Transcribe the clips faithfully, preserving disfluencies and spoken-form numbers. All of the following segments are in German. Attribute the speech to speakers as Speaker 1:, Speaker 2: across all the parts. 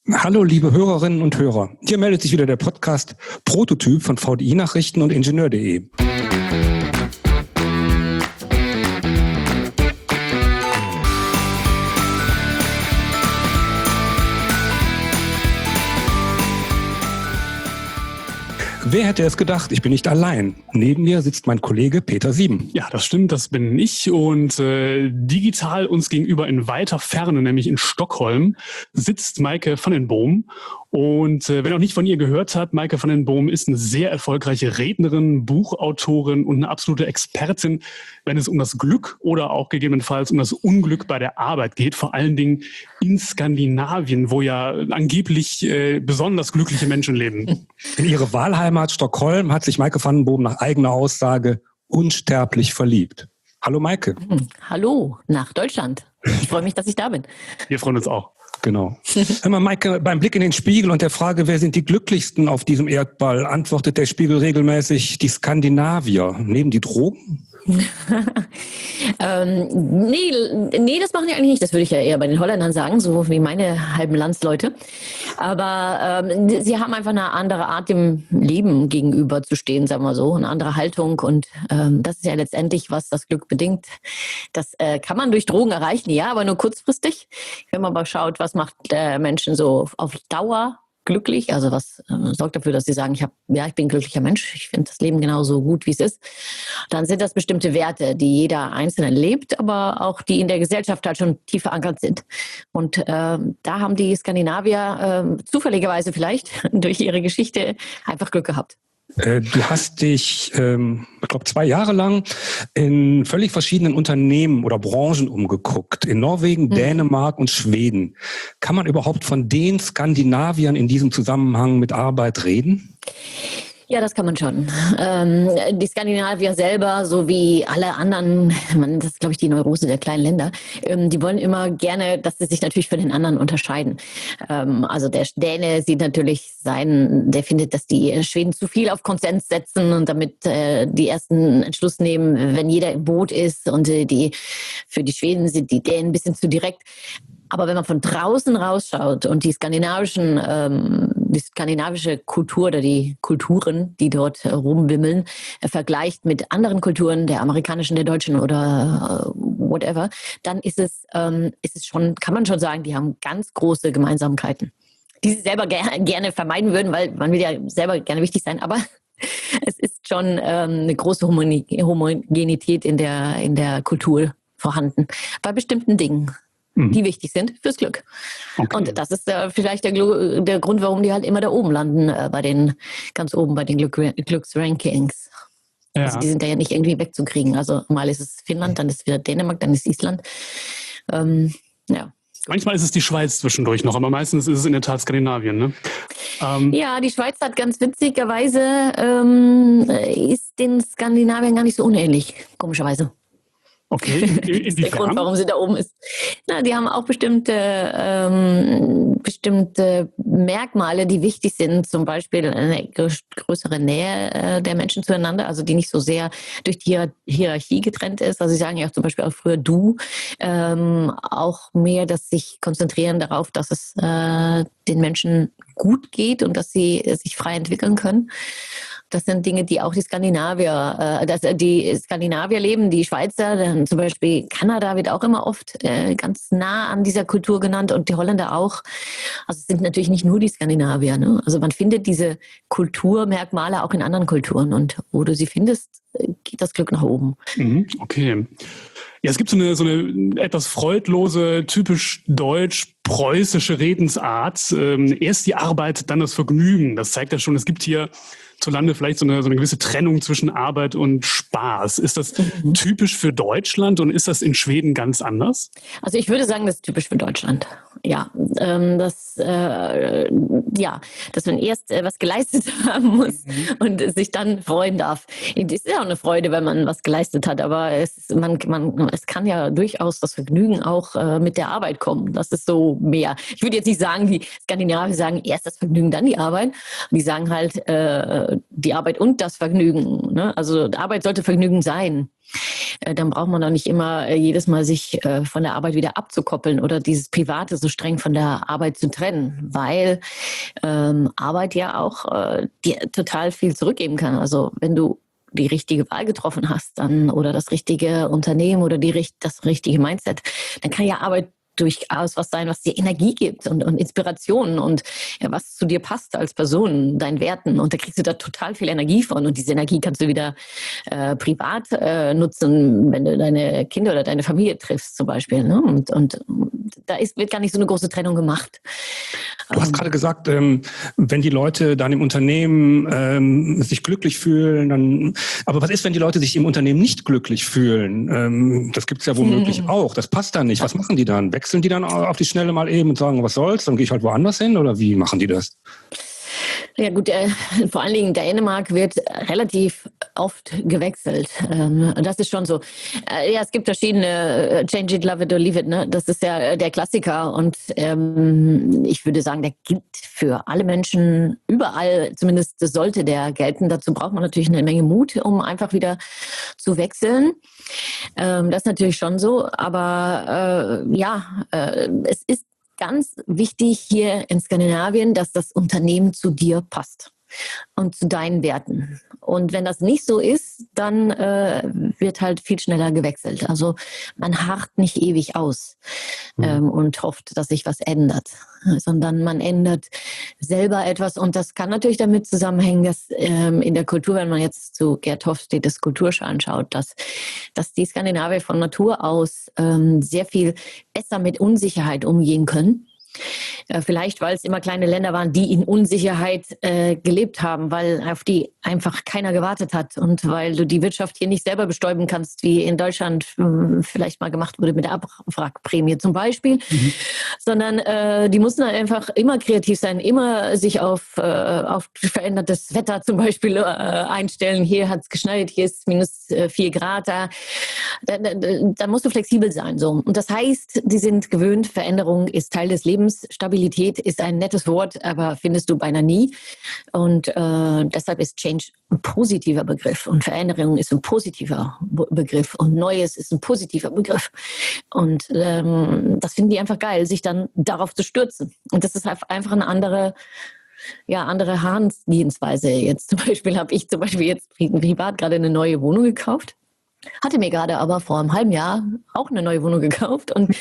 Speaker 1: Hallo liebe Hörerinnen und Hörer, hier meldet sich wieder der Podcast Prototyp von V D I-Nachrichten und Ingenieur punkt de. Wer hätte es gedacht, ich bin nicht allein. Neben mir sitzt mein Kollege Peter Sieben.
Speaker 2: Ja, das stimmt, das bin ich. Und äh, digital uns gegenüber in weiter Ferne, nämlich in Stockholm, sitzt Maike van den Boom. Und äh, wenn auch nicht von ihr gehört hat, Maike van den Boom ist eine sehr erfolgreiche Rednerin, Buchautorin und eine absolute Expertin, wenn es um das Glück oder auch gegebenenfalls um das Unglück bei der Arbeit geht. Vor allen Dingen in Skandinavien, wo ja angeblich äh, besonders glückliche Menschen leben.
Speaker 1: In ihre Wahlheimat Stockholm hat sich Maike van den Boom nach eigener Aussage unsterblich verliebt. Hallo Maike.
Speaker 3: Hallo nach Deutschland. Ich freue mich, dass ich da bin.
Speaker 2: Wir freuen uns auch.
Speaker 1: Genau. Hör mal, Maike, beim Blick in den Spiegel und der Frage, wer sind die Glücklichsten auf diesem Erdball, antwortet der Spiegel regelmäßig die Skandinavier. Nehmen die Drogen?
Speaker 3: ähm, nee, nee, das machen die eigentlich nicht. Das würde ich ja eher bei den Holländern sagen, so wie meine halben Landsleute. Aber ähm, sie haben einfach eine andere Art, dem Leben gegenüber zu stehen, sagen wir so, eine andere Haltung. Und ähm, das ist ja letztendlich, was das Glück bedingt. Das äh, kann man durch Drogen erreichen, ja, aber nur kurzfristig. Wenn man mal schaut, was macht äh, Menschen so auf Dauer glücklich, also was äh, sorgt dafür, dass sie sagen, ich hab, ja, ich bin ein glücklicher Mensch, ich finde das Leben genauso gut, wie es ist, dann sind das bestimmte Werte, die jeder Einzelne lebt, aber auch die in der Gesellschaft halt schon tief verankert sind. Und äh, da haben die Skandinavier äh, zufälligerweise vielleicht durch ihre Geschichte einfach Glück gehabt.
Speaker 1: Du hast dich, ähm, ich glaube, zwei Jahre lang in völlig verschiedenen Unternehmen oder Branchen umgeguckt. In Norwegen, mhm. Dänemark und Schweden. Kann man überhaupt von den Skandinaviern in diesem Zusammenhang mit Arbeit reden?
Speaker 3: Ja, das kann man schon. Ähm, die Skandinavier selber, so wie alle anderen, man, das ist, glaube ich, die Neurose der kleinen Länder, ähm, die wollen immer gerne, dass sie sich natürlich von den anderen unterscheiden. Ähm, also der Däne sieht natürlich sein, der findet, dass die Schweden zu viel auf Konsens setzen und damit äh, die ersten Entschluss nehmen, wenn jeder im Boot ist. Und äh, die für die Schweden sind die Dänen ein bisschen zu direkt. Aber wenn man von draußen rausschaut und die skandinavischen, ähm, die skandinavische Kultur oder die Kulturen, die dort äh, rumwimmeln, äh, vergleicht mit anderen Kulturen, der amerikanischen, der deutschen oder äh, whatever, dann ist es, ähm, ist es schon, kann man schon sagen, die haben ganz große Gemeinsamkeiten, die sie selber ger- gerne vermeiden würden, weil man will ja selber gerne wichtig sein, aber es ist schon ähm, eine große Homogene- Homogenität in der, in der Kultur vorhanden, bei bestimmten Dingen, die wichtig sind fürs Glück. Okay. Und das ist äh, vielleicht der, Glu- der Grund, warum die halt immer da oben landen, äh, bei den, ganz oben bei den Glück- Glücksrankings. Ja. Also die sind ja nicht irgendwie wegzukriegen. Also mal ist es Finnland, dann ist es wieder Dänemark, dann ist es Island. Ähm, ja.
Speaker 2: Manchmal ist es die Schweiz zwischendurch noch, aber meistens ist es in der Tat Skandinavien, ne?
Speaker 3: Ähm, ja, die Schweiz hat ganz witzigerweise, ähm, ist den Skandinaviern gar nicht so unähnlich, komischerweise.
Speaker 2: Okay, inwiefern?
Speaker 3: Das ist der Grund, warum sie da oben ist. Na, die haben auch bestimmte, ähm, bestimmte Merkmale, die wichtig sind. Zum Beispiel eine größere Nähe äh, der Menschen zueinander, also die nicht so sehr durch die Hier- Hierarchie getrennt ist. Also sie sagen ja auch zum Beispiel auch früher du. Ähm, auch mehr, dass sich konzentrieren darauf, dass es äh, den Menschen gut geht und dass sie äh, sich frei entwickeln können. Das sind Dinge, die auch die Skandinavier, äh, dass die Skandinavier leben, die Schweizer, dann zum Beispiel Kanada wird auch immer oft äh, ganz nah an dieser Kultur genannt und die Holländer auch. Also es sind natürlich nicht nur die Skandinavier, ne? Also man findet diese Kulturmerkmale auch in anderen Kulturen und wo du sie findest, geht das Glück nach oben.
Speaker 2: Mhm, okay. Ja, es gibt so eine, so eine etwas freudlose, typisch deutsch-preußische Redensart. Ähm, erst die Arbeit, dann das Vergnügen. Das zeigt ja schon, es gibt hier zu Lande vielleicht so eine, so eine gewisse Trennung zwischen Arbeit und Spaß. Ist das mhm. typisch für Deutschland und ist das in Schweden ganz anders?
Speaker 3: Also ich würde sagen, das ist typisch für Deutschland. Ja, ähm, das, äh, ja, dass man erst äh, was geleistet haben muss mhm. und sich dann freuen darf. Es ist ja auch eine Freude, wenn man was geleistet hat, aber es, man, man, es kann ja durchaus das Vergnügen auch äh, mit der Arbeit kommen. Das ist so mehr. Ich würde jetzt nicht sagen, die Skandinavier sagen erst das Vergnügen, dann die Arbeit. Die sagen halt äh, die Arbeit und das Vergnügen. Ne? Also Arbeit sollte Vergnügen sein. Äh, dann braucht man doch nicht immer äh, jedes Mal sich äh, von der Arbeit wieder abzukoppeln oder dieses Private so streng von der Arbeit zu trennen, weil ähm, Arbeit ja auch äh, dir total viel zurückgeben kann. Also wenn du die richtige Wahl getroffen hast dann oder das richtige Unternehmen oder die, das richtige Mindset, dann kann ja Arbeit durchaus was sein, was dir Energie gibt und, und Inspirationen und ja, was zu dir passt als Person, deinen Werten. Und da kriegst du da total viel Energie von. Und diese Energie kannst du wieder äh, privat äh, nutzen, wenn du deine Kinder oder deine Familie triffst zum Beispiel. Ne? Und, und da ist, wird gar nicht so eine große Trennung gemacht.
Speaker 1: Du hast gerade gesagt, ähm, wenn die Leute dann im Unternehmen ähm, sich glücklich fühlen, dann. Aber was ist, wenn die Leute sich im Unternehmen nicht glücklich fühlen? Ähm, das gibt's ja womöglich hm. auch. Das passt dann nicht. Was machen die dann? Wechseln die dann auf die Schnelle mal eben und sagen, was soll's? Dann gehe ich halt woanders hin? Oder wie machen die das?
Speaker 3: Ja gut, äh, vor allen Dingen Dänemark wird relativ oft gewechselt. Ähm, das ist schon so. Äh, ja, es gibt verschiedene äh, Change it, love it or leave it. Ne? Das ist ja der Klassiker und ähm, ich würde sagen, der gilt für alle Menschen überall. Zumindest sollte der gelten. Dazu braucht man natürlich eine Menge Mut, um einfach wieder zu wechseln. Ähm, das ist natürlich schon so. Aber äh, ja, äh, es ist ganz wichtig hier in Skandinavien, dass das Unternehmen zu dir passt und zu deinen Werten. Und wenn das nicht so ist, dann äh, wird halt viel schneller gewechselt. Also man harrt nicht ewig aus ähm, und hofft, dass sich was ändert, sondern man ändert selber etwas. Und das kann natürlich damit zusammenhängen, dass ähm, in der Kultur, wenn man jetzt zu Gerd Hofstede's Kulturschau anschaut, dass, dass die Skandinavier von Natur aus ähm, sehr viel besser mit Unsicherheit umgehen können. Äh, vielleicht, weil es immer kleine Länder waren, die in Unsicherheit äh, gelebt haben, weil auf die einfach keiner gewartet hat und weil du die Wirtschaft hier nicht selber bestäuben kannst, wie in Deutschland äh, vielleicht mal gemacht wurde mit der Abwrackprämie zum Beispiel, mhm. sondern äh, die mussten halt einfach immer kreativ sein, immer sich auf, äh, auf verändertes Wetter zum Beispiel äh, einstellen. Hier hat es geschneit, hier ist minus äh, vier Grad, da, da, da, da musst du flexibel sein. So. Und das heißt, die sind gewöhnt, Veränderung ist Teil des Lebens. Stabilität ist ein nettes Wort, aber findest du beinahe nie. Und äh, deshalb ist Change ein positiver Begriff und Veränderung ist ein positiver Begriff und Neues ist ein positiver Begriff. Und ähm, das finden die einfach geil, sich dann darauf zu stürzen. Und das ist einfach eine andere, ja, andere Herangehensweise. Jetzt zum Beispiel habe ich zum Beispiel jetzt privat gerade eine neue Wohnung gekauft. Hatte mir gerade aber vor einem halben Jahr auch eine neue Wohnung gekauft und,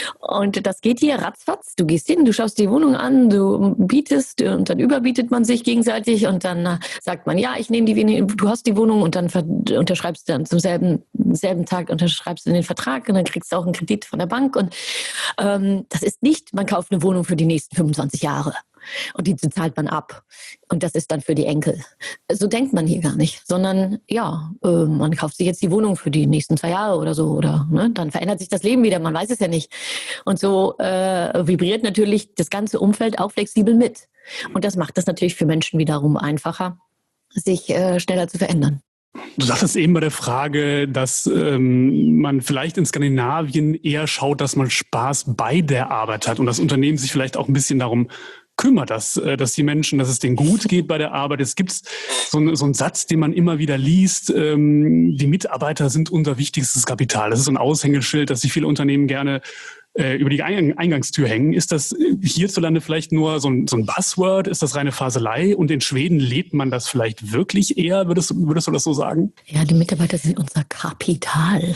Speaker 3: und das geht hier ratzfatz. Du gehst hin, du schaust die Wohnung an, du bietest und dann überbietet man sich gegenseitig und dann sagt man, ja, ich nehme die, du hast die Wohnung und dann unterschreibst du dann zum selben, selben Tag unterschreibst du den Vertrag und dann kriegst du auch einen Kredit von der Bank und ähm, das ist nicht, man kauft eine Wohnung für die nächsten fünfundzwanzig Jahre. Und die zahlt man ab. Und das ist dann für die Enkel. So denkt man hier gar nicht. Sondern ja, äh, man kauft sich jetzt die Wohnung für die nächsten zwei Jahre oder so. Oder ne, dann verändert sich das Leben wieder. Man weiß es ja nicht. Und so äh, vibriert natürlich das ganze Umfeld auch flexibel mit. Und das macht es natürlich für Menschen wiederum einfacher, sich äh, schneller zu verändern.
Speaker 2: Du sagtest eben bei der Frage, dass ähm, man vielleicht in Skandinavien eher schaut, dass man Spaß bei der Arbeit hat und das Unternehmen sich vielleicht auch ein bisschen darum kümmert, dass, dass die Menschen, dass es denen gut geht bei der Arbeit. Es gibt so, ein, so einen Satz, den man immer wieder liest, ähm, die Mitarbeiter sind unser wichtigstes Kapital. Das ist so ein Aushängeschild, das sich viele Unternehmen gerne äh, über die Eingangstür hängen. Ist das hierzulande vielleicht nur so ein, so ein Buzzword? Ist das reine Faselei? Und in Schweden lebt man das vielleicht wirklich eher? Würdest, würdest du das so sagen?
Speaker 3: Ja, die Mitarbeiter sind unser Kapital.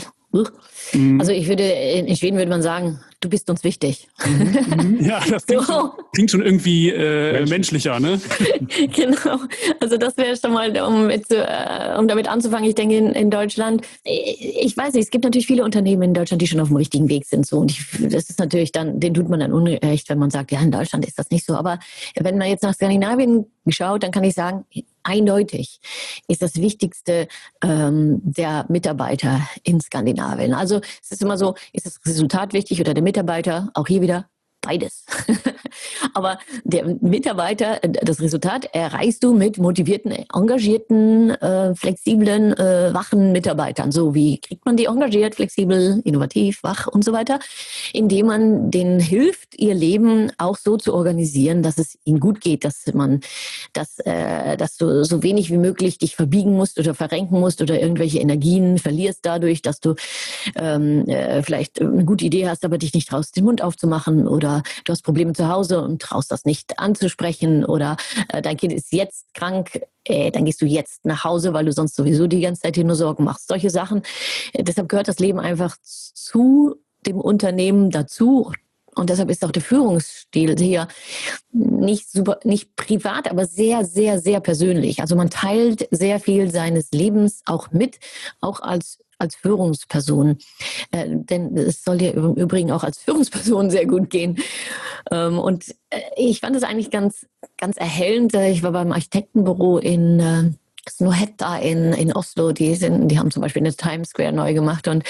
Speaker 2: Mhm.
Speaker 3: Also ich würde, in Schweden würde man sagen, du bist uns wichtig.
Speaker 2: Mhm. Ja, das klingt, so. schon, klingt schon irgendwie äh, menschlicher, ne?
Speaker 3: Genau. Also das wäre schon mal, um, mit, äh, um damit anzufangen. Ich denke in, in Deutschland, ich weiß nicht, es gibt natürlich viele Unternehmen in Deutschland, die schon auf dem richtigen Weg sind. So. Und ich, das ist natürlich dann, den tut man dann unrecht, wenn man sagt, ja, in Deutschland ist das nicht so. Aber wenn man jetzt nach Skandinavien schaut, dann kann ich sagen, eindeutig ist das Wichtigste ähm, der Mitarbeiter in Skandinavien. Also es ist immer so, ist das Resultat wichtig oder der Mitarbeiter, auch hier wieder beides. Aber der Mitarbeiter, das Resultat erreichst du mit motivierten, engagierten, äh, flexiblen, äh, wachen Mitarbeitern. So, wie kriegt man die engagiert, flexibel, innovativ, wach und so weiter? Indem man denen hilft, ihr Leben auch so zu organisieren, dass es ihnen gut geht, dass man, dass, äh, dass du so wenig wie möglich dich verbiegen musst oder verrenken musst oder irgendwelche Energien verlierst dadurch, dass du ähm, äh, vielleicht eine gute Idee hast, aber dich nicht traust, den Mund aufzumachen, oder du hast Probleme zu Hause und traust das nicht anzusprechen, oder äh, dein Kind ist jetzt krank, äh, dann gehst du jetzt nach Hause, weil du sonst sowieso die ganze Zeit dir nur Sorgen machst. Solche Sachen. Äh, deshalb gehört das Leben einfach zu dem Unternehmen dazu. Und deshalb ist auch der Führungsstil hier nicht super, nicht privat, aber sehr, sehr, sehr persönlich. Also man teilt sehr viel seines Lebens auch mit, auch als als Führungsperson. Äh, denn es soll dir im Übrigen auch als Führungsperson sehr gut gehen. Ähm, und äh, ich fand es eigentlich ganz, ganz erhellend. Ich war beim Architektenbüro in äh, Snohetta in, in Oslo. Die, sind, die haben zum Beispiel eine Times Square neu gemacht. Und,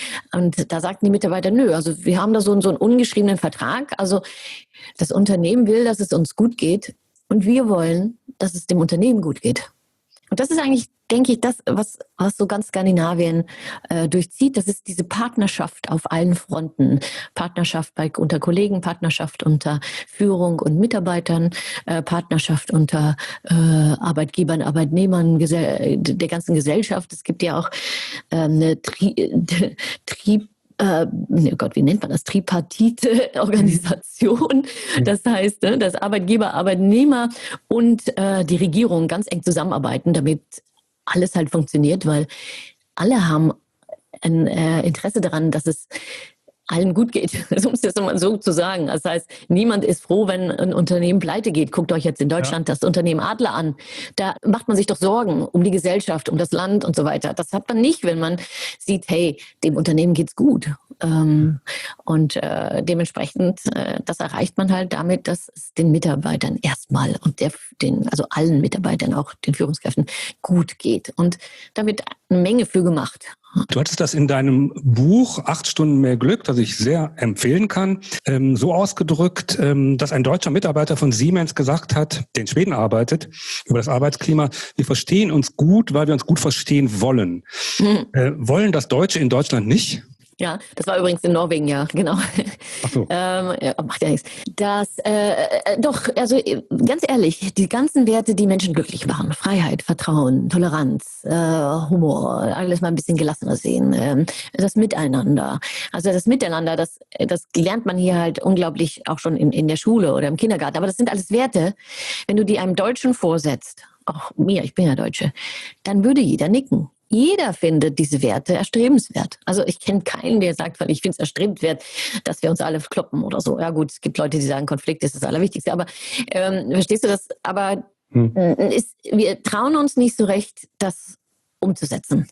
Speaker 3: und da sagten die Mitarbeiter, nö, also wir haben da so, so einen ungeschriebenen Vertrag. Also das Unternehmen will, dass es uns gut geht. Und wir wollen, dass es dem Unternehmen gut geht. Und das ist eigentlich, denke ich, das, was, was so ganz Skandinavien äh, durchzieht. Das ist diese Partnerschaft auf allen Fronten. Partnerschaft bei, unter Kollegen, Partnerschaft unter Führung und Mitarbeitern, äh, Partnerschaft unter äh, Arbeitgebern, Arbeitnehmern, Gesell- der ganzen Gesellschaft. Es gibt ja auch äh, eine Tri- Tri- Äh, oh Gott, wie nennt man das? Tripartite Organisation. Das heißt, dass Arbeitgeber, Arbeitnehmer und äh, die Regierung ganz eng zusammenarbeiten, damit alles halt funktioniert, weil alle haben ein äh, Interesse daran, dass es allen gut geht, um es jetzt mal so zu sagen. Das heißt, niemand ist froh, wenn ein Unternehmen pleite geht. Guckt euch jetzt in Deutschland ja. das Unternehmen Adler an. Da macht man sich doch Sorgen um die Gesellschaft, um das Land und so weiter. Das hat man nicht, wenn man sieht, hey, dem Unternehmen geht's gut. Ähm, und äh, dementsprechend, äh, das erreicht man halt damit, dass es den Mitarbeitern erstmal und der, den, also allen Mitarbeitern, auch den Führungskräften, gut geht. Und da wird eine Menge für gemacht.
Speaker 1: Du hattest das in deinem Buch Acht Stunden mehr Glück, das ich sehr empfehlen kann, ähm, so ausgedrückt, ähm, dass ein deutscher Mitarbeiter von Siemens gesagt hat, der in Schweden arbeitet, über das Arbeitsklima: Wir verstehen uns gut, weil wir uns gut verstehen wollen. Mhm. Äh, wollen das Deutsche in Deutschland nicht?
Speaker 3: Ja, das war übrigens in Norwegen, ja, genau.
Speaker 1: Ach so.
Speaker 3: ähm, ja, macht ja nichts. Das, äh, äh, doch, also ganz ehrlich, die ganzen Werte, die Menschen glücklich machen, Freiheit, Vertrauen, Toleranz, äh, Humor, alles mal ein bisschen gelassener sehen, äh, das Miteinander. Also das Miteinander, das, das lernt man hier halt unglaublich auch schon in, in der Schule oder im Kindergarten. Aber das sind alles Werte, wenn du die einem Deutschen vorsetzt, auch mir, ich bin ja Deutsche, dann würde jeder nicken. Jeder findet diese Werte erstrebenswert. Also ich kenne keinen, der sagt, ich finde es erstrebenswert, dass wir uns alle kloppen oder so. Ja gut, es gibt Leute, die sagen, Konflikt ist das Allerwichtigste. Aber ähm, verstehst du das? Aber hm. ist, wir trauen uns nicht so recht, das umzusetzen.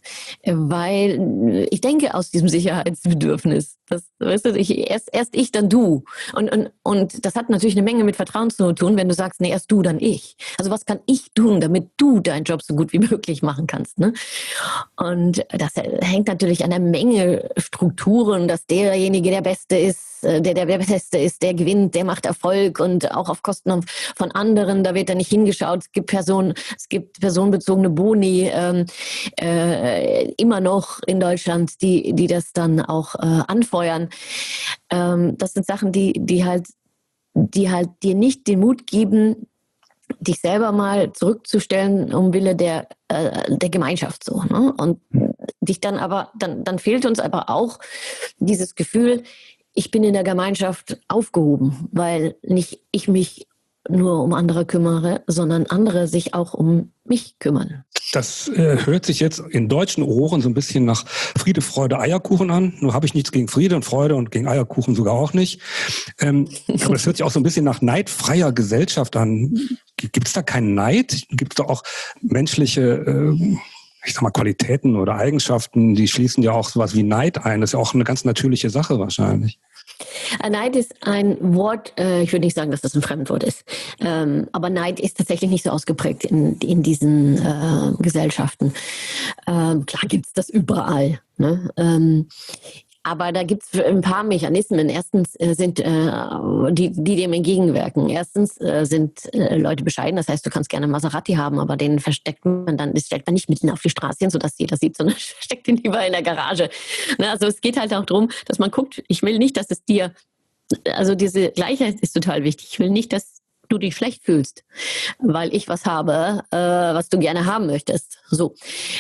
Speaker 3: Weil ich denke aus diesem Sicherheitsbedürfnis, das, weißt du, ich, erst, erst ich, dann du. Und, und, und das hat natürlich eine Menge mit Vertrauen zu tun, wenn du sagst, nee, erst du, dann ich. Also was kann ich tun, damit du deinen Job so gut wie möglich machen kannst? Ne? Und das hängt natürlich an einer Menge Strukturen, dass derjenige der Beste ist, der der Beste ist, der gewinnt, der macht Erfolg und auch auf Kosten von anderen, da wird da nicht hingeschaut. Es gibt Personen, es gibt personenbezogene Boni ähm, äh, immer noch in Deutschland, die, die das dann auch äh, anfeuern. Ähm, das sind Sachen, die, die halt, die halt dir nicht den Mut geben, dich selber mal zurückzustellen um Wille der, äh, der Gemeinschaft so. Ne? Und dich dann aber, dann, dann fehlt uns aber auch dieses Gefühl, ich bin in der Gemeinschaft aufgehoben, weil nicht ich mich nur um andere kümmere, sondern andere sich auch um mich kümmern.
Speaker 1: Das äh, hört sich jetzt in deutschen Ohren so ein bisschen nach Friede, Freude, Eierkuchen an. Nur habe ich nichts gegen Friede und Freude und gegen Eierkuchen sogar auch nicht. Ähm, aber das hört sich auch so ein bisschen nach neidfreier Gesellschaft an. Gibt es da keinen Neid? Gibt es da auch menschliche äh, ich sag mal, Qualitäten oder Eigenschaften, die schließen ja auch sowas wie Neid ein. Das ist ja auch eine ganz natürliche Sache wahrscheinlich.
Speaker 3: Neid ist ein Wort, äh, ich würde nicht sagen, dass das ein Fremdwort ist, ähm, aber Neid ist tatsächlich nicht so ausgeprägt in, in diesen äh, Gesellschaften. Ähm, klar gibt es das überall. Ne? Ähm, Aber da gibt es ein paar Mechanismen. Erstens äh, sind äh, die, die dem entgegenwirken. Erstens äh, sind äh, Leute bescheiden. Das heißt, du kannst gerne Maserati haben, aber den versteckt man dann, das stellt man nicht mitten auf die Straße hin, sodass jeder sieht, sondern versteckt ihn lieber in der Garage. Ne? Also es geht halt auch darum, dass man guckt, ich will nicht, dass es dir, also diese Gleichheit ist total wichtig. Ich will nicht, dass du dich schlecht fühlst, weil ich was habe, äh, was du gerne haben möchtest. So,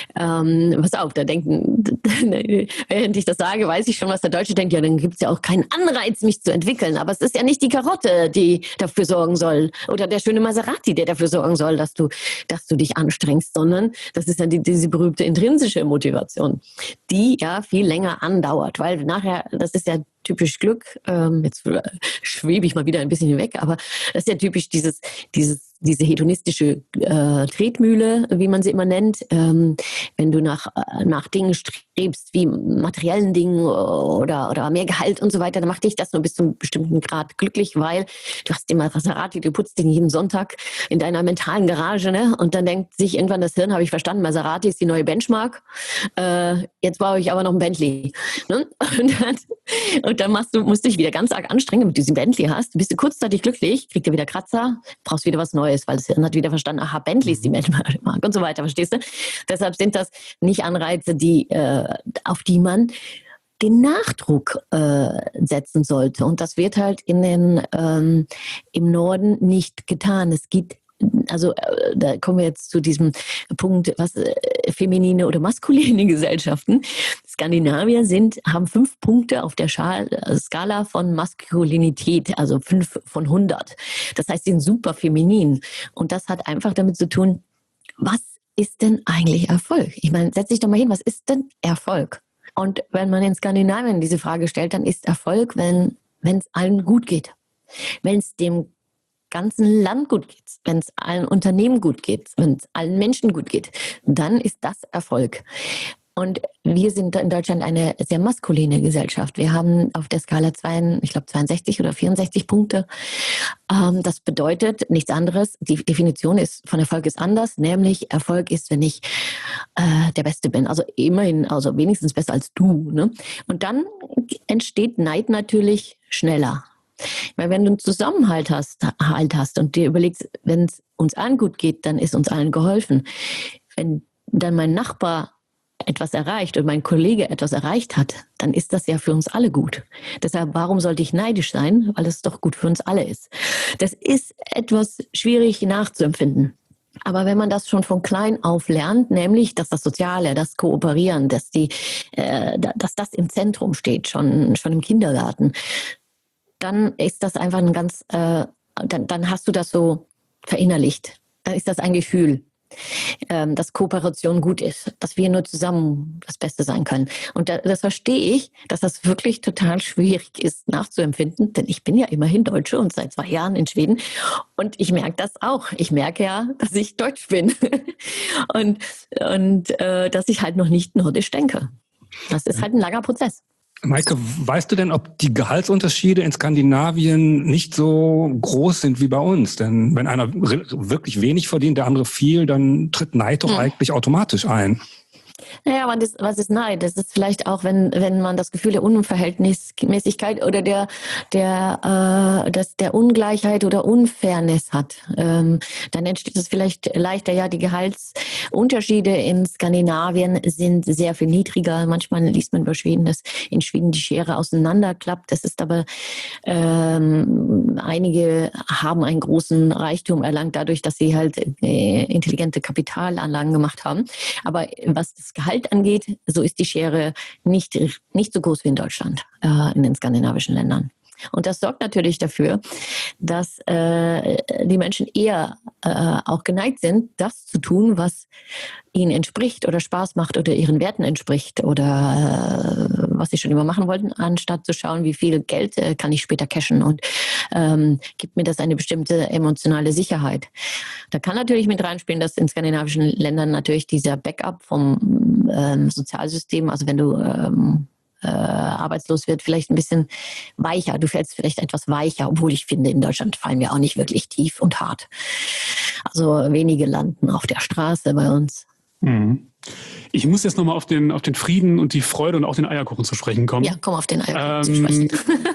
Speaker 3: ähm, pass auf, da denken, während ich das sage, weiß ich schon, was der Deutsche denkt. Ja, dann gibt es ja auch keinen Anreiz, mich zu entwickeln. Aber es ist ja nicht die Karotte, die dafür sorgen soll, oder der schöne Maserati, der dafür sorgen soll, dass du, dass du dich anstrengst, sondern das ist ja die, diese berühmte intrinsische Motivation, die ja viel länger andauert, weil nachher, das ist ja typisch Glück, ähm, jetzt schwebe ich mal wieder ein bisschen hinweg, aber das ist ja typisch dieses, dieses, diese hedonistische äh, Tretmühle, wie man sie immer nennt. Ähm, wenn du nach, nach Dingen strebst, wie materiellen Dingen oder, oder mehr Gehalt und so weiter, dann macht dich das nur bis zu einem bestimmten Grad glücklich, weil du hast den Maserati, du putzt den jeden Sonntag in deiner mentalen Garage, ne? Und dann denkt sich irgendwann das Hirn, habe ich verstanden, Maserati ist die neue Benchmark, äh, jetzt brauche ich aber noch ein Bentley. Ne? Und dann, und dann machst du, musst du dich wieder ganz arg anstrengen, damit du diesen Bentley hast, bist du kurzzeitig glücklich, kriegst du wieder Kratzer, brauchst wieder was Neues, weil das Hirn hat wieder verstanden, aha, Bentley ist die Benchmark und so weiter, verstehst du? Deshalb sind das nicht Anreize, die, äh, auf die man den Nachdruck äh, setzen sollte. Und das wird halt in den, ähm, im Norden nicht getan. Es gibt Also äh, da kommen wir jetzt zu diesem Punkt, was äh, feminine oder maskuline Gesellschaften. Skandinavier sind, haben fünf Punkte auf der Schal, äh, Skala von Maskulinität, also fünf von hundert. Das heißt, sie sind super feminin. Und das hat einfach damit zu tun, was ist denn eigentlich Erfolg? Ich meine, setz dich doch mal hin, was ist denn Erfolg? Und wenn man in Skandinavien diese Frage stellt, dann ist Erfolg, wenn es allen gut geht. Wenn es dem ganzen Land gut geht, wenn es allen Unternehmen gut geht, wenn es allen Menschen gut geht, dann ist das Erfolg. Und wir sind in Deutschland eine sehr maskuline Gesellschaft. Wir haben auf der Skala zwei, ich glaube zweiundsechzig oder vierundsechzig Punkte. Ähm, das bedeutet nichts anderes. Die Definition ist von Erfolg ist anders, nämlich Erfolg ist, wenn ich äh, der Beste bin. Also immerhin, also wenigstens besser als du. Ne? Und dann entsteht Neid natürlich schneller. Weil wenn du einen Zusammenhalt hast, halt hast und dir überlegst, wenn es uns allen gut geht, dann ist uns allen geholfen. Wenn dann mein Nachbar etwas erreicht und mein Kollege etwas erreicht hat, dann ist das ja für uns alle gut. Deshalb, warum sollte ich neidisch sein? Weil es doch gut für uns alle ist. Das ist etwas schwierig nachzuempfinden. Aber wenn man das schon von klein auf lernt, nämlich, dass das Soziale, das Kooperieren, dass, die, äh, dass das im Zentrum steht, schon, schon im Kindergarten, dann ist das einfach ein ganz, äh, dann, dann hast du das so verinnerlicht. Dann ist das ein Gefühl, ähm, dass Kooperation gut ist, dass wir nur zusammen das Beste sein können. Und da, das verstehe ich, dass das wirklich total schwierig ist nachzuempfinden, denn ich bin ja immerhin Deutsche und seit zwei Jahren in Schweden und ich merke das auch. Ich merke ja, dass ich Deutsch bin und, und äh, dass ich halt noch nicht nordisch denke. Das ist halt ein langer Prozess.
Speaker 1: Maike, weißt du denn, ob die Gehaltsunterschiede in Skandinavien nicht so groß sind wie bei uns? Denn wenn einer wirklich wenig verdient, der andere viel, dann tritt Neid doch hm. eigentlich automatisch ein.
Speaker 3: Naja, aber das, was ist Neid? Das ist vielleicht auch, wenn, wenn man das Gefühl der Unverhältnismäßigkeit oder der, der, äh, das, der Ungleichheit oder Unfairness hat. Ähm, dann entsteht es vielleicht leichter. Ja, die Gehaltsunterschiede in Skandinavien sind sehr viel niedriger. Manchmal liest man über Schweden, dass in Schweden die Schere auseinanderklappt. Das ist aber, ähm, einige haben einen großen Reichtum erlangt, dadurch, dass sie halt äh, intelligente Kapitalanlagen gemacht haben. Aber was das Gehalt angeht, so ist die Schere nicht, nicht so groß wie in Deutschland, äh, in den skandinavischen Ländern. Und das sorgt natürlich dafür, dass äh, die Menschen eher äh, auch geneigt sind, das zu tun, was ihnen entspricht oder Spaß macht oder ihren Werten entspricht oder äh, was sie schon immer machen wollten, anstatt zu schauen, wie viel Geld äh, kann ich später cashen und ähm, gibt mir das eine bestimmte emotionale Sicherheit. Da kann natürlich mit reinspielen, dass in skandinavischen Ländern natürlich dieser Backup vom ähm, Sozialsystem, also wenn du ähm, Äh, arbeitslos wird, vielleicht ein bisschen weicher. Du fällst vielleicht etwas weicher, obwohl ich finde, in Deutschland fallen wir auch nicht wirklich tief und hart. Also wenige landen auf der Straße bei uns.
Speaker 2: Mhm. Ich muss jetzt nochmal auf den, auf den Frieden und die Freude und auch den Eierkuchen zu sprechen kommen.
Speaker 3: Ja, komm auf den Eierkuchen
Speaker 2: ähm,
Speaker 3: zu sprechen.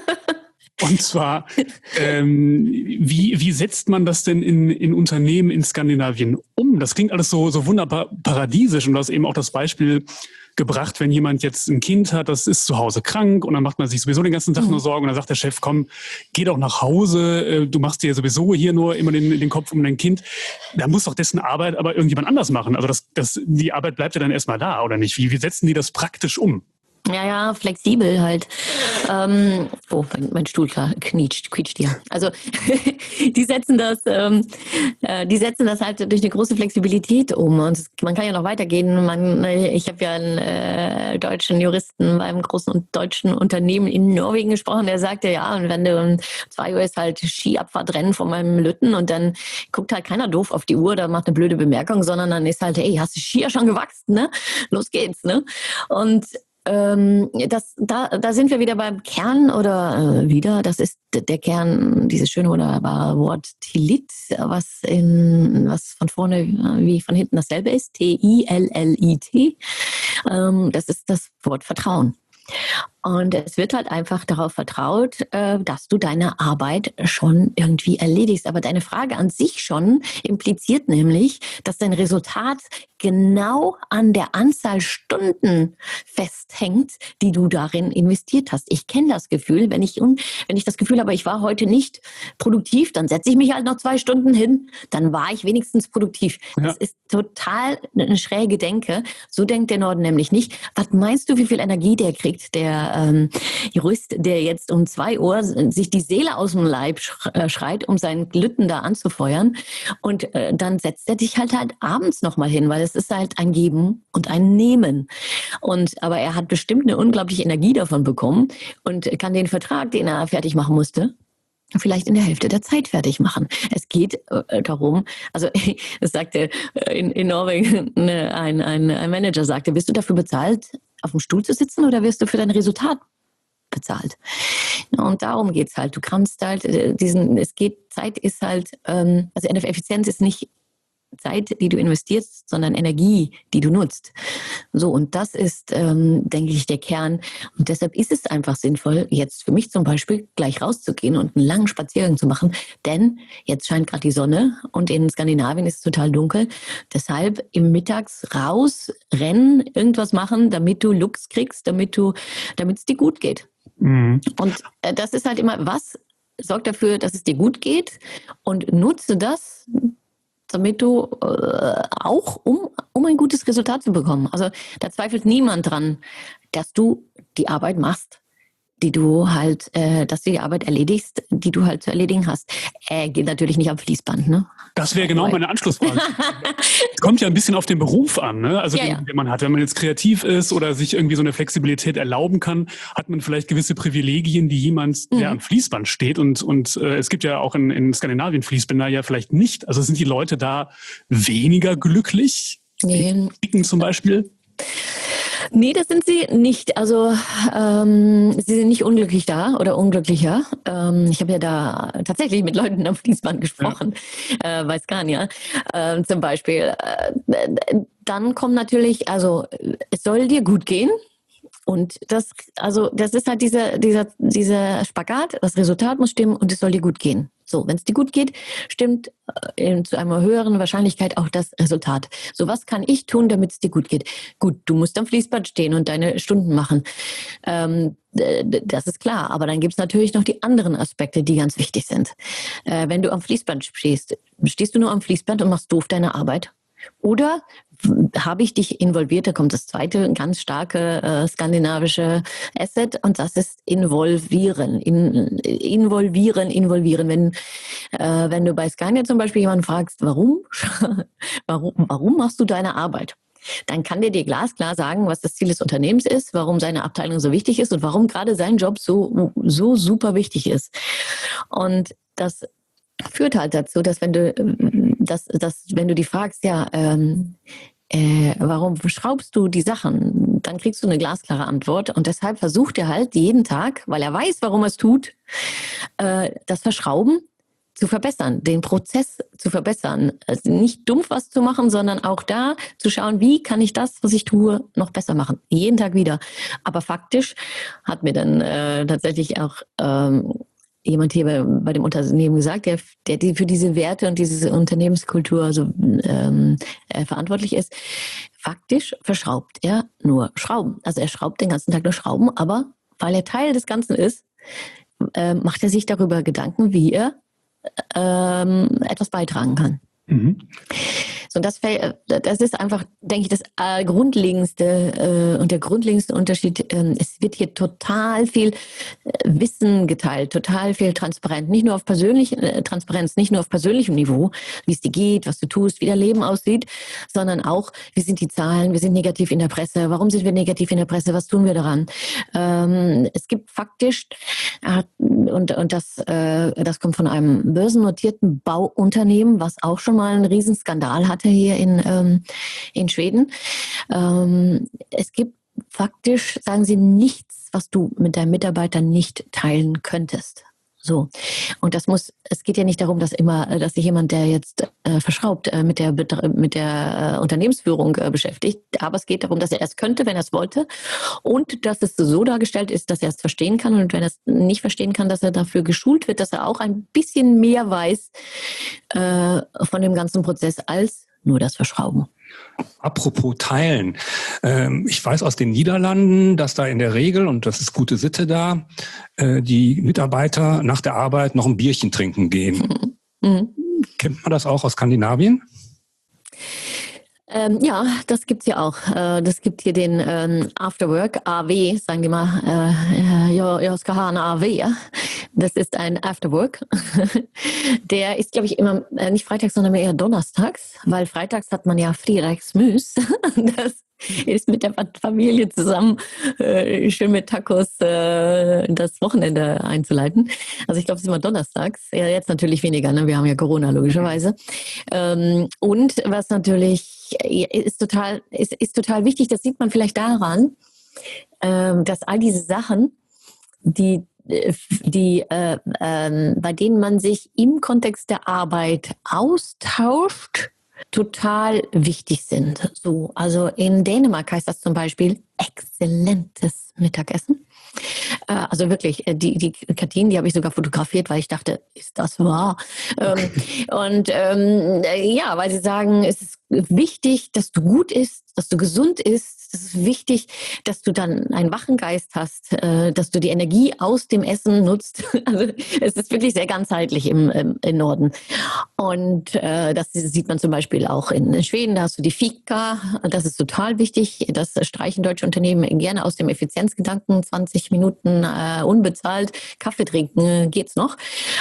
Speaker 2: Und zwar, ähm, wie, wie setzt man das denn in, in Unternehmen in Skandinavien um? Das klingt alles so, so wunderbar paradiesisch und du hast eben auch das Beispiel gebracht, wenn jemand jetzt ein Kind hat, das ist zu Hause krank und dann macht man sich sowieso den ganzen Tag mhm. nur Sorgen und dann sagt der Chef, komm, geh doch nach Hause, du machst dir sowieso hier nur immer den, den Kopf um dein Kind. Da muss doch dessen Arbeit aber irgendjemand anders machen. Also das, das, die Arbeit bleibt ja dann erstmal da, oder nicht? Wie, wie setzen die das praktisch um?
Speaker 3: Ja, ja, flexibel halt. Ähm, oh, mein, mein Stuhl quietscht, quietscht hier. Also die setzen das, ähm, äh, die setzen das halt durch eine große Flexibilität um. Und man kann ja noch weitergehen. Man, ich habe ja einen äh, deutschen Juristen bei einem großen deutschen Unternehmen in Norwegen gesprochen. Der sagte, ja, und wenn du um zwei Uhr ist halt Skiabfahrtrennen von meinem Lütten und dann guckt halt keiner doof auf die Uhr, da macht eine blöde Bemerkung, sondern dann ist halt, hey, hast du Skier schon gewachsen, ne? Los geht's, ne? Und Das, da, da sind wir wieder beim Kern oder äh, wieder, das ist der Kern, dieses schöne wunderbare Wort Tillit, was, in, was von vorne wie von hinten dasselbe ist, T I L L I T. Ähm, das ist das Wort Vertrauen. Und es wird halt einfach darauf vertraut, dass du deine Arbeit schon irgendwie erledigst. Aber deine Frage an sich schon impliziert nämlich, dass dein Resultat genau an der Anzahl Stunden festhängt, die du darin investiert hast. Ich kenne das Gefühl, wenn ich, wenn ich das Gefühl habe, ich war heute nicht produktiv, dann setze ich mich halt noch zwei Stunden hin, dann war ich wenigstens produktiv. Ja. Das ist total eine schräge Denke. So denkt der Norden nämlich nicht. Was meinst du, wie viel Energie der kriegt, der ähm, Jurist, der jetzt um zwei Uhr sich die Seele aus dem Leib schreit, um seinen Lütten da anzufeuern, und äh, dann setzt er dich halt halt abends nochmal hin, weil es ist halt ein Geben und ein Nehmen. Und, aber er hat bestimmt eine unglaubliche Energie davon bekommen und kann den Vertrag, den er fertig machen musste, vielleicht in der Hälfte der Zeit fertig machen. Es geht äh, darum, also es sagte in, in Norwegen, ne, ein, ein, ein Manager sagte, wirst du dafür bezahlt, auf dem Stuhl zu sitzen, oder wirst du für dein Resultat bezahlt? Und darum geht's halt. Du kannst halt diesen, es geht, Zeit ist halt, ähm, also Effizienz ist nicht Zeit, die du investierst, sondern Energie, die du nutzt. So, und das ist, ähm, denke ich, der Kern. Und deshalb ist es einfach sinnvoll, jetzt für mich zum Beispiel gleich rauszugehen und einen langen Spaziergang zu machen, denn jetzt scheint gerade die Sonne und in Skandinavien ist es total dunkel. Deshalb im Mittags raus, rennen, irgendwas machen, damit du Lux kriegst, damit du, damit es dir gut geht. Mhm. Und äh, das ist halt immer, was sorgt dafür, dass es dir gut geht, und nutze das, damit du äh, auch, um, um ein gutes Resultat zu bekommen. Also da zweifelt niemand dran, dass du die Arbeit machst, die du halt, äh, dass du die Arbeit erledigst, die du halt zu erledigen hast. Äh, geht natürlich nicht am Fließband, ne?
Speaker 2: Das wäre genau meine Anschlussfrage. Es kommt ja ein bisschen auf den Beruf an, ne? Also
Speaker 3: ja,
Speaker 2: den,
Speaker 3: ja.
Speaker 2: den man hat. Wenn man jetzt kreativ ist oder sich irgendwie so eine Flexibilität erlauben kann, hat man vielleicht gewisse Privilegien, die jemand, der mhm. am Fließband steht. Und, und äh, es gibt ja auch in, in Skandinavien Fließbänder ja vielleicht nicht. Also sind die Leute da weniger glücklich?
Speaker 3: Nee.
Speaker 2: Dicken zum Beispiel?
Speaker 3: Nee, das sind sie nicht. Also ähm, sie sind nicht unglücklich da oder unglücklicher. Ähm, ich habe ja da tatsächlich mit Leuten am Fließband gesprochen, ja. äh, bei Scania äh, zum Beispiel. Äh, dann kommt natürlich, also es soll dir gut gehen. Und das, also das ist halt dieser, dieser, dieser Spagat, das Resultat muss stimmen und es soll dir gut gehen. So, wenn es dir gut geht, stimmt äh, zu einer höheren Wahrscheinlichkeit auch das Resultat. So, was kann ich tun, damit es dir gut geht? Gut, du musst am Fließband stehen und deine Stunden machen. Ähm, das ist klar, aber dann gibt es natürlich noch die anderen Aspekte, die ganz wichtig sind. Äh, wenn du am Fließband stehst, stehst du nur am Fließband und machst doof deine Arbeit? Oder habe ich dich involviert? Da kommt das zweite ganz starke äh, skandinavische Asset, und das ist involvieren. In, involvieren, involvieren. Wenn, äh, wenn du bei Scania zum Beispiel jemanden fragst, warum, warum, warum machst du deine Arbeit? Dann kann der dir glasklar sagen, was das Ziel des Unternehmens ist, warum seine Abteilung so wichtig ist und warum gerade sein Job so, so super wichtig ist. Und das führt halt dazu, dass wenn du, dass, dass, wenn du die fragst, ja, ähm, äh, warum schraubst du die Sachen, dann kriegst du eine glasklare Antwort. Und deshalb versucht er halt jeden Tag, weil er weiß, warum er es tut, äh, das Verschrauben zu verbessern, den Prozess zu verbessern. Also nicht dumpf was zu machen, sondern auch da zu schauen, wie kann ich das, was ich tue, noch besser machen. Jeden Tag wieder. Aber faktisch hat mir dann äh, tatsächlich auch ähm, jemand hier bei, bei dem Unternehmen gesagt, der, der die für diese Werte und diese Unternehmenskultur also, ähm, äh, verantwortlich ist. Faktisch verschraubt er nur Schrauben. Also er schraubt den ganzen Tag nur Schrauben, aber weil er Teil des Ganzen ist, äh, macht er sich darüber Gedanken, wie er ähm, etwas beitragen kann. Mhm. So, das, das ist einfach, denke ich, das äh, grundlegendste äh, und der grundlegendste Unterschied. Äh, es wird hier total viel äh, Wissen geteilt, total viel Transparenz. Nicht nur auf persönlichen äh, Transparenz, nicht nur auf persönlichem Niveau, wie es dir geht, was du tust, wie dein Leben aussieht, sondern auch, wie sind die Zahlen, wir sind negativ in der Presse, warum sind wir negativ in der Presse, was tun wir daran? Ähm, es gibt faktisch, äh, und, und das, äh, das kommt von einem börsennotierten Bauunternehmen, was auch schon mal einen Riesenskandal hatte hier in, ähm, in Schweden. Ähm, es gibt faktisch, sagen sie, nichts, was du mit deinen Mitarbeitern nicht teilen könntest. So. Und das muss, es geht ja nicht darum, dass immer, dass sich jemand, der jetzt äh, verschraubt, äh, mit der, mit der äh, Unternehmensführung äh, beschäftigt. Aber es geht darum, dass er es könnte, wenn er es wollte. Und dass es so dargestellt ist, dass er es verstehen kann. Und wenn er es nicht verstehen kann, dass er dafür geschult wird, dass er auch ein bisschen mehr weiß äh, von dem ganzen Prozess als nur das Verschrauben.
Speaker 1: Apropos Teilen. Ähm, ich weiß aus den Niederlanden, dass da in der Regel, und das ist gute Sitte da, äh, die Mitarbeiter nach der Arbeit noch ein Bierchen trinken gehen. Mhm. Kennt man das auch aus Skandinavien?
Speaker 3: Ähm, ja, das gibt's ja auch. Äh, das gibt hier den ähm, Afterwork, A W, sagen die mal, äh, ja, jag ska ha en A W. Das ist ein Afterwork. Der ist, glaube ich, immer äh, nicht freitags, sondern eher donnerstags, weil freitags hat man ja Freitagsmys. Das ist mit der Familie zusammen äh, schön mit Tacos äh, das Wochenende einzuleiten. Also ich glaube, es ist immer donnerstags. Ja, jetzt natürlich weniger, ne? Wir haben ja Corona logischerweise. Ähm, und was natürlich ist total, ist, ist total wichtig, das sieht man vielleicht daran, ähm, dass all diese Sachen, die die äh, äh, bei denen man sich im Kontext der Arbeit austauscht, total wichtig sind. So, also in Dänemark heißt das zum Beispiel exzellentes Mittagessen. Äh, also wirklich, die, die Kantinen, die habe ich sogar fotografiert, weil ich dachte, ist das wahr? Ähm, und ähm, ja, weil sie sagen, es ist wichtig, dass du gut isst, dass du gesund isst. Es ist wichtig, dass du dann einen wachen Geist hast, äh, dass du die Energie aus dem Essen nutzt. Also es ist wirklich sehr ganzheitlich im, im, im Norden. Und äh, das sieht man zum Beispiel auch in, in Schweden. Da hast du die Fika. Das ist total wichtig. Das streichen deutsche Unternehmen gerne aus dem Effizienzgedanken. zwanzig Minuten äh, unbezahlt Kaffee trinken geht's noch.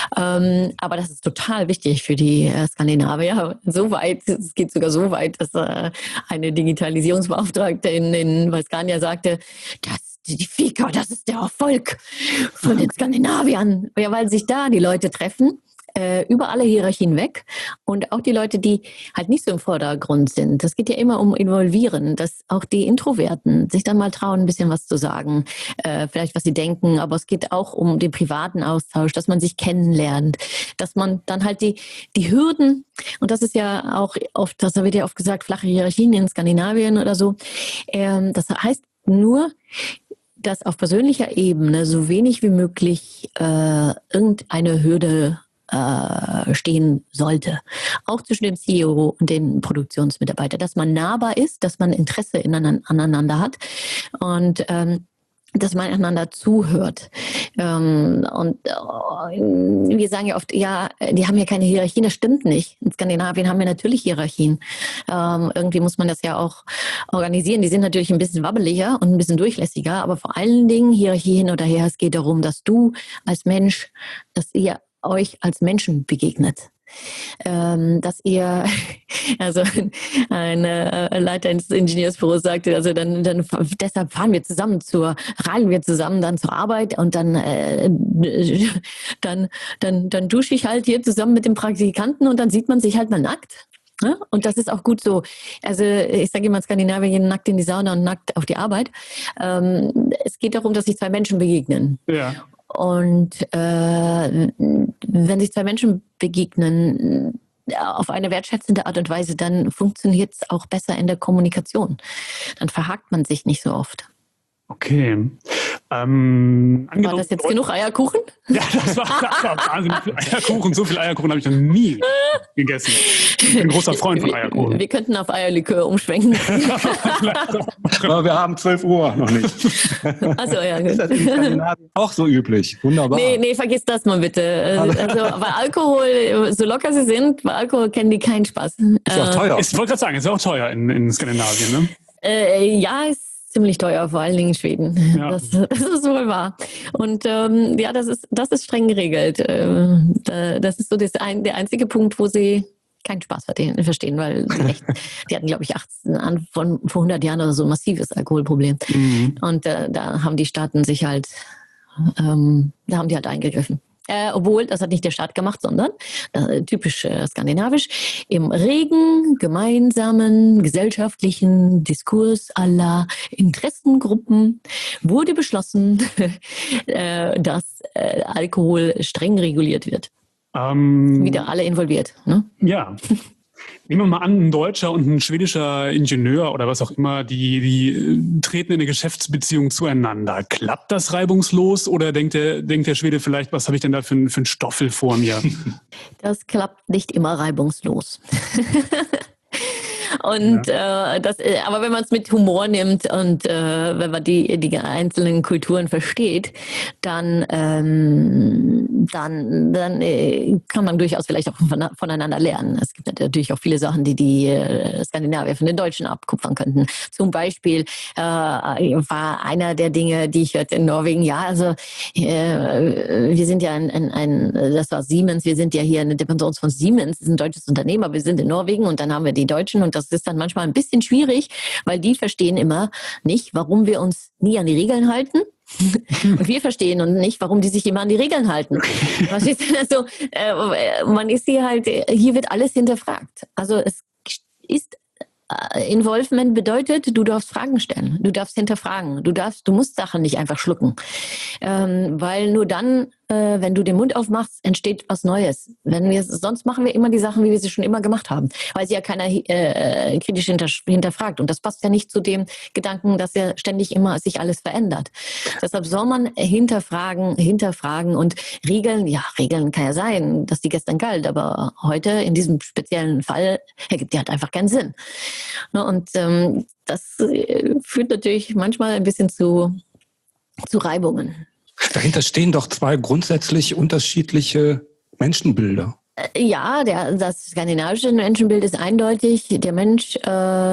Speaker 3: Ähm, aber das ist total wichtig für die äh, Skandinavier. So weit, es geht sogar so weit, dass äh, eine Digitalisierungsbeauftragte in, in Scania sagte, das, die Fika, das ist der Erfolg von den Skandinaviern. Ja, weil sich da die Leute treffen, äh, über alle Hierarchien weg und auch die Leute, die halt nicht so im Vordergrund sind. Das geht ja immer um Involvieren, dass auch die Introverten sich dann mal trauen, ein bisschen was zu sagen, äh, vielleicht was sie denken, aber es geht auch um den privaten Austausch, dass man sich kennenlernt, dass man dann halt die, die Hürden, und das ist ja auch oft, das wird ja oft gesagt, flache Hierarchien in Skandinavien oder so, ähm, das heißt nur, dass auf persönlicher Ebene so wenig wie möglich äh, irgendeine Hürde äh, stehen sollte. Auch zwischen dem C E O und dem Produktionsmitarbeiter, dass man nahbar ist, dass man Interesse ineinander, aneinander hat und ähm, dass man einander zuhört. Ähm, und äh, wir sagen ja oft, ja, die haben ja keine Hierarchien. Das stimmt nicht. In Skandinavien haben wir natürlich Hierarchien. Ähm, irgendwie muss man das ja auch organisieren. Die sind natürlich ein bisschen wabbeliger und ein bisschen durchlässiger, aber vor allen Dingen Hierarchie hin oder her. Es geht darum, dass du als Mensch, dass ihr euch als Menschen begegnet. Ähm, dass ihr, also ein äh, Leiter eines Ingenieursbüros sagte, also dann, dann deshalb fahren wir zusammen zur, reisen wir zusammen dann zur Arbeit und dann, äh, dann, dann, dann dusche ich halt hier zusammen mit dem Praktikanten und dann sieht man sich halt mal nackt. Ja, und das ist auch gut so. Also ich sage immer, Skandinavier gehen nackt in die Sauna und nackt auf die Arbeit. Ähm, es geht darum, dass sich zwei Menschen begegnen.
Speaker 2: Ja.
Speaker 3: Und äh, wenn sich zwei Menschen begegnen auf eine wertschätzende Art und Weise, dann funktioniert es auch besser in der Kommunikation. Dann verhakt man sich nicht so oft.
Speaker 2: Okay. Ähm,
Speaker 3: war das jetzt genug Eierkuchen?
Speaker 2: Ja, das war, das war wahnsinnig viel Eierkuchen. So viel Eierkuchen habe ich noch nie gegessen. Ich bin ein großer Freund von Eierkuchen.
Speaker 3: Wir, wir könnten auf Eierlikör umschwenken.
Speaker 1: Aber wir haben zwölf Uhr noch nicht.
Speaker 3: Achso, ja, gut.
Speaker 1: Ist das in Skandinavien auch so üblich? Wunderbar.
Speaker 3: Nee, nee, vergiss das mal bitte. Also bei Alkohol, so locker sie sind, bei Alkohol kennen die keinen Spaß.
Speaker 1: Ist auch teuer.
Speaker 2: Ich wollte gerade sagen, ist auch teuer in, in Skandinavien, ne?
Speaker 3: Äh, ja, ist ziemlich teuer, vor allen Dingen in Schweden.
Speaker 2: Ja.
Speaker 3: Das, das ist wohl wahr. Und ähm, ja, das ist, das ist streng geregelt. Ähm, das ist so das ein, der einzige Punkt, wo sie keinen Spaß verstehen, weil die, echt, die hatten, glaube ich, achtzehn, von vor hundert Jahren oder so ein massives Alkoholproblem. Mhm. Und äh, da haben die Staaten sich halt, ähm, da haben die halt eingegriffen. Äh, obwohl, das hat nicht der Staat gemacht, sondern äh, typisch äh, skandinavisch, im regen, gemeinsamen, gesellschaftlichen Diskurs aller Interessengruppen wurde beschlossen, äh, dass äh, Alkohol streng reguliert wird. Ähm, Wieder alle involviert. Ne?
Speaker 2: Ja. Nehmen wir mal an, ein deutscher und ein schwedischer Ingenieur oder was auch immer, die, die treten in eine Geschäftsbeziehung zueinander. Klappt das reibungslos oder denkt der, denkt der Schwede vielleicht, was habe ich denn da für, ein, für einen Stoffel vor mir?
Speaker 3: Das klappt nicht immer reibungslos. Und ja. äh, das, aber wenn man es mit Humor nimmt und äh, wenn man die, die einzelnen Kulturen versteht, dann, ähm, dann, dann äh, kann man durchaus vielleicht auch von, voneinander lernen. Es gibt natürlich auch viele Sachen, die die äh, Skandinavier von den Deutschen abkupfern könnten. Zum Beispiel äh, war einer der Dinge, die ich hörte in Norwegen, ja, also äh, wir sind ja ein, ein, ein, das war Siemens, wir sind ja hier eine Dependance von Siemens, das ist ein deutsches Unternehmen, aber wir sind in Norwegen und dann haben wir die Deutschen und das ist dann manchmal ein bisschen schwierig, weil die verstehen immer nicht, warum wir uns nie an die Regeln halten. Und wir verstehen und nicht, warum die sich immer an die Regeln halten. Verstehst du? Also, äh, man ist hier halt, hier wird alles hinterfragt. Also es ist Involvement bedeutet, du darfst Fragen stellen, du darfst hinterfragen, du darfst, du musst Sachen nicht einfach schlucken, ähm, weil nur dann, äh, wenn du den Mund aufmachst, entsteht was Neues. Wenn wir sonst machen wir immer die Sachen, wie wir sie schon immer gemacht haben, weil sie ja keiner äh, kritisch hinter, hinterfragt und das passt ja nicht zu dem Gedanken, dass ja ständig immer sich alles verändert. Deshalb soll man hinterfragen, hinterfragen und Regeln, ja, Regeln kann ja sein, dass die gestern galt, aber heute in diesem speziellen Fall ergibt die halt einfach keinen Sinn. Und ähm, das äh, führt natürlich manchmal ein bisschen zu, zu Reibungen.
Speaker 1: Dahinter stehen doch zwei grundsätzlich unterschiedliche Menschenbilder.
Speaker 3: Ja, der, das skandinavische Menschenbild ist eindeutig. Der Mensch äh,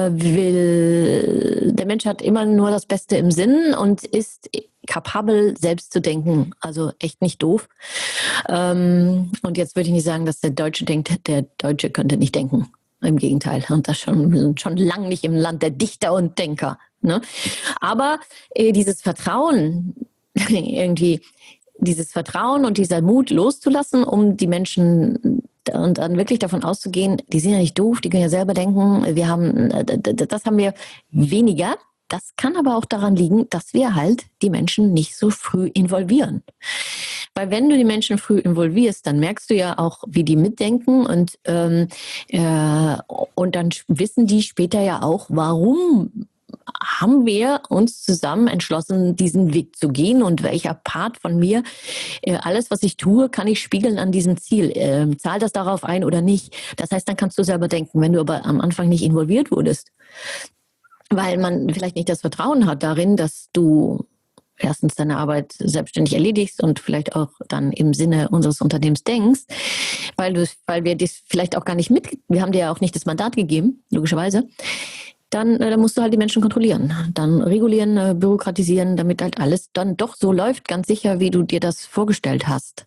Speaker 3: will, der Mensch hat immer nur das Beste im Sinn und ist kapabel, selbst zu denken. Also echt nicht doof. Ähm, und jetzt würde ich nicht sagen, dass der Deutsche denkt, der Deutsche könnte nicht denken. Im Gegenteil. Und das schon, schon lang nicht im Land der Dichter und Denker. Ne? Aber äh, dieses Vertrauen, irgendwie, dieses Vertrauen und dieser Mut loszulassen, um die Menschen und dann wirklich davon auszugehen, die sind ja nicht doof, die können ja selber denken, wir haben, das haben wir weniger. Das kann aber auch daran liegen, dass wir halt die Menschen nicht so früh involvieren. Weil wenn du die Menschen früh involvierst, dann merkst du ja auch, wie die mitdenken und, ähm, äh, und dann wissen die später ja auch, warum haben wir uns zusammen entschlossen, diesen Weg zu gehen und welcher Part von mir, äh, alles, was ich tue, kann ich spiegeln an diesem Ziel. Äh, zahl das darauf ein oder nicht? Das heißt, dann kannst du selber denken, wenn du aber am Anfang nicht involviert wurdest, weil man vielleicht nicht das Vertrauen hat darin, dass du erstens deine Arbeit selbstständig erledigst und vielleicht auch dann im Sinne unseres Unternehmens denkst, weil du, weil wir das vielleicht auch gar nicht mit, wir haben dir ja auch nicht das Mandat gegeben, logischerweise, dann, dann musst du halt die Menschen kontrollieren, dann regulieren, bürokratisieren, damit halt alles dann doch so läuft, ganz sicher, wie du dir das vorgestellt hast.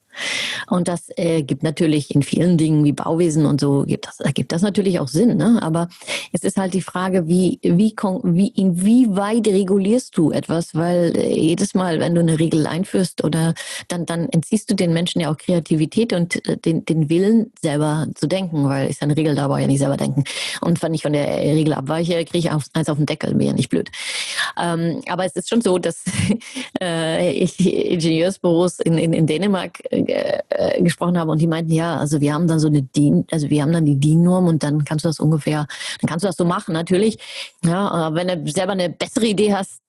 Speaker 3: Und das äh, gibt natürlich in vielen Dingen wie Bauwesen und so, gibt das, ergibt das natürlich auch Sinn. Ne? Aber es ist halt die Frage, wie, wie, wie, inwieweit regulierst du etwas? Weil äh, jedes Mal, wenn du eine Regel einführst, oder dann, dann entziehst du den Menschen ja auch Kreativität und äh, den, den Willen, selber zu denken, weil ist ja eine Regel, da brauche ich ja nicht selber denken. Und wenn ich von der Regel abweiche, kriege ich eins auf den Deckel, wäre ja nicht blöd. Ähm, aber es ist schon so, dass äh, ich Ingenieursbüros in, in, in Dänemark äh, äh, gesprochen habe und die meinten, ja, also wir haben dann so eine DIN, also wir haben dann die DIN-Norm und dann kannst du das ungefähr, dann kannst du das so machen, natürlich. Ja, aber wenn du selber eine bessere Idee hast,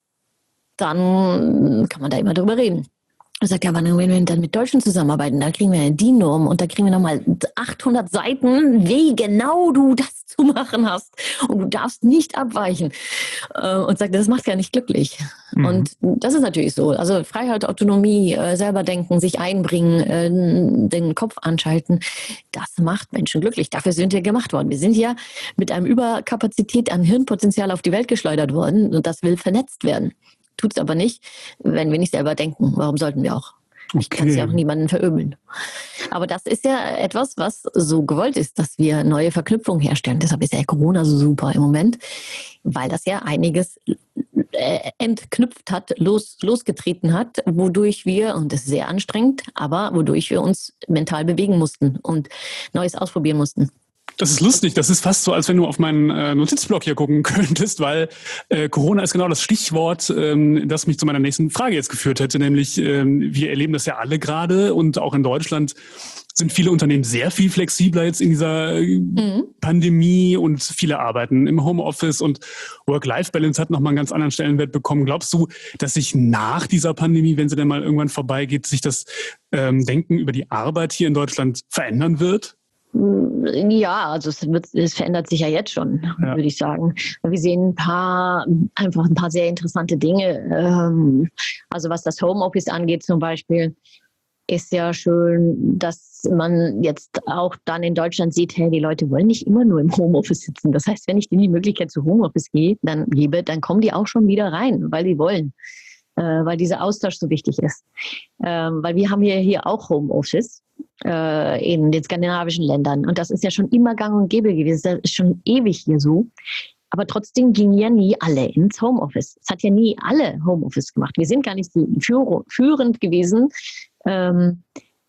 Speaker 3: dann kann man da immer drüber reden. Er sagt, ja, aber wenn wir dann mit Deutschen zusammenarbeiten, da kriegen wir eine DIN-Norm und da kriegen wir nochmal achthundert Seiten, wie genau du das zu machen hast. Und du darfst nicht abweichen. Und sagt, das macht ja nicht glücklich. Mhm. Und das ist natürlich so. Also Freiheit, Autonomie, selber denken, sich einbringen, den Kopf anschalten, das macht Menschen glücklich. Dafür sind wir gemacht worden. Wir sind ja mit einem Überkapazität an Hirnpotenzial auf die Welt geschleudert worden und das will vernetzt werden. Tut es aber nicht, wenn wir nicht selber denken. Warum sollten wir auch? Ich okay. kann es ja auch niemanden verübeln. Aber das ist ja etwas, was so gewollt ist, dass wir neue Verknüpfungen herstellen. Deshalb ist ja Corona so super im Moment, weil das ja einiges äh, entknüpft hat, los, losgetreten hat, wodurch wir, und das ist sehr anstrengend, aber wodurch wir uns mental bewegen mussten und Neues ausprobieren mussten.
Speaker 2: Das ist lustig. Das ist fast so, als wenn du auf meinen äh, Notizblock hier gucken könntest, weil äh, Corona ist genau das Stichwort, ähm, das mich zu meiner nächsten Frage jetzt geführt hätte, nämlich ähm, wir erleben das ja alle gerade und auch in Deutschland sind viele Unternehmen sehr viel flexibler jetzt in dieser äh, mhm. Pandemie und viele arbeiten im Homeoffice und Work-Life-Balance hat nochmal einen ganz anderen Stellenwert bekommen. Glaubst du, dass sich nach dieser Pandemie, wenn sie denn mal irgendwann vorbeigeht, sich das ähm, Denken über die Arbeit hier in Deutschland verändern wird?
Speaker 3: Ja, also es, wird, es verändert sich ja jetzt schon, ja. würde ich sagen. Wir sehen ein paar, einfach ein paar sehr interessante Dinge. Also was das Homeoffice angeht zum Beispiel, ist ja schön, dass man jetzt auch dann in Deutschland sieht, hey, die Leute wollen nicht immer nur im Homeoffice sitzen. Das heißt, wenn ich denen die Möglichkeit zu Homeoffice gehe, dann gebe, dann kommen die auch schon wieder rein, weil die wollen. Äh, weil dieser Austausch so wichtig ist. Ähm, weil wir haben hier, hier auch Homeoffice äh, in den skandinavischen Ländern und das ist ja schon immer gang und gäbe gewesen. Das ist schon ewig hier so. Aber trotzdem gingen ja nie alle ins Homeoffice. Es hat ja nie alle Homeoffice gemacht. Wir sind gar nicht die Führ- führend gewesen ähm,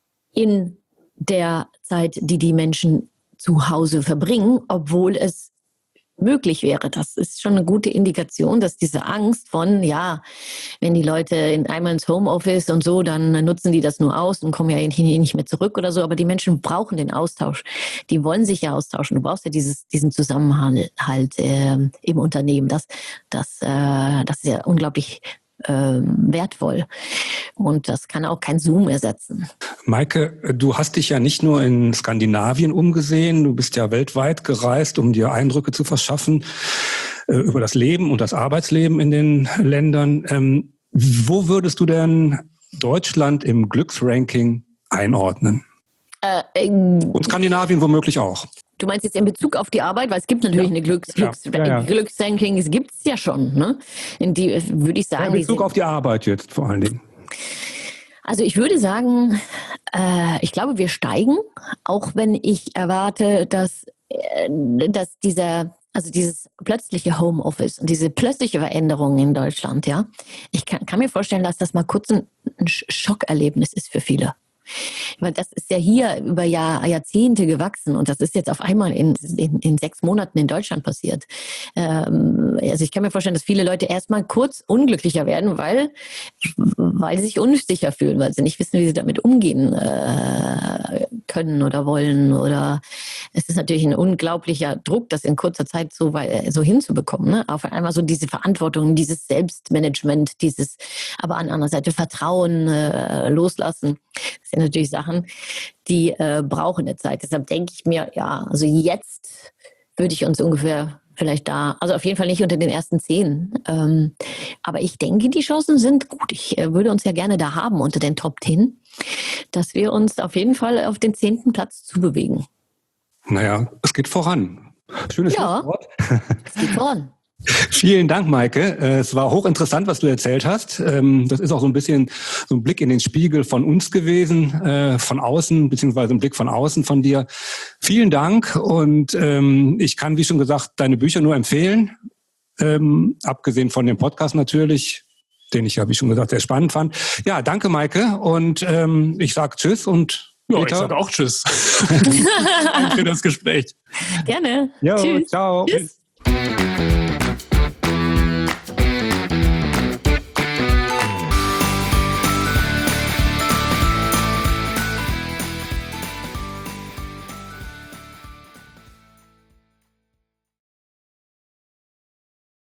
Speaker 3: in der Zeit, die die Menschen zu Hause verbringen, obwohl es möglich wäre. Das ist schon eine gute Indikation, dass diese Angst von, ja, wenn die Leute in, einmal ins Homeoffice und so, dann nutzen die das nur aus und kommen ja hier nicht mehr zurück oder so. Aber die Menschen brauchen den Austausch. Die wollen sich ja austauschen. Du brauchst ja dieses, diesen Zusammenhalt halt, äh, im Unternehmen. Das, das, äh, das ist ja unglaublich äh, wertvoll. Und das kann auch kein Zoom ersetzen.
Speaker 1: Maike, du hast dich ja nicht nur in Skandinavien umgesehen, du bist ja weltweit gereist, um dir Eindrücke zu verschaffen äh, über das Leben und das Arbeitsleben in den Ländern. Ähm, wo würdest du denn Deutschland im Glücksranking einordnen? Äh, äh, und Skandinavien womöglich auch.
Speaker 3: Du meinst jetzt in Bezug auf die Arbeit, weil es gibt natürlich ja. eine Glücks, Glücks, ja, ja, ja. Glücksranking, es gibt es ja schon, ne? In die würde ich sagen.
Speaker 1: Ja, in Bezug auf die Arbeit jetzt vor allen Dingen.
Speaker 3: Also ich würde sagen, äh, ich glaube, wir steigen, auch wenn ich erwarte, dass, äh, dass dieser, also dieses plötzliche Homeoffice und diese plötzliche Veränderung in Deutschland, ja, ich kann, kann mir vorstellen, dass das mal kurz ein, ein Schockerlebnis ist für viele. Weil das ist ja hier über Jahr, Jahrzehnte gewachsen und das ist jetzt auf einmal in, in, in sechs Monaten in Deutschland passiert. Ähm, also ich kann mir vorstellen, dass viele Leute erstmal kurz unglücklicher werden, weil, weil sie sich unsicher fühlen, weil sie nicht wissen, wie sie damit umgehen äh, können oder wollen. Oder es ist natürlich ein unglaublicher Druck, das in kurzer Zeit so, so hinzubekommen. Ne? Auf einmal so diese Verantwortung, dieses Selbstmanagement, dieses, aber an anderer Seite Vertrauen, äh, loslassen. Das sind natürlich Sachen, die äh, brauchen eine Zeit. Deshalb denke ich mir, ja, also jetzt würde ich uns ungefähr vielleicht da, also auf jeden Fall nicht unter den ersten zehn. Ähm, aber ich denke, die Chancen sind gut. Ich äh, würde uns ja gerne da haben unter den Top zehn, dass wir uns auf jeden Fall auf den zehnten Platz zubewegen.
Speaker 1: Naja, es geht voran. Schönes
Speaker 3: ja,
Speaker 1: Wort.
Speaker 3: Es geht voran.
Speaker 1: Vielen Dank, Maike. Es war hochinteressant, was du erzählt hast. Das ist auch so ein bisschen so ein Blick in den Spiegel von uns gewesen, von außen, beziehungsweise ein Blick von außen von dir. Vielen Dank und ich kann, wie schon gesagt, deine Bücher nur empfehlen, abgesehen von dem Podcast natürlich, den ich ja, wie schon gesagt, sehr spannend fand. Ja, danke, Maike, und ich sage Tschüss und
Speaker 2: ja,
Speaker 1: Peter.
Speaker 2: Ich sage auch Tschüss. Danke für das Gespräch.
Speaker 3: Gerne.
Speaker 1: Jo,
Speaker 3: Tschüss.
Speaker 1: ciao.
Speaker 3: Tschüss.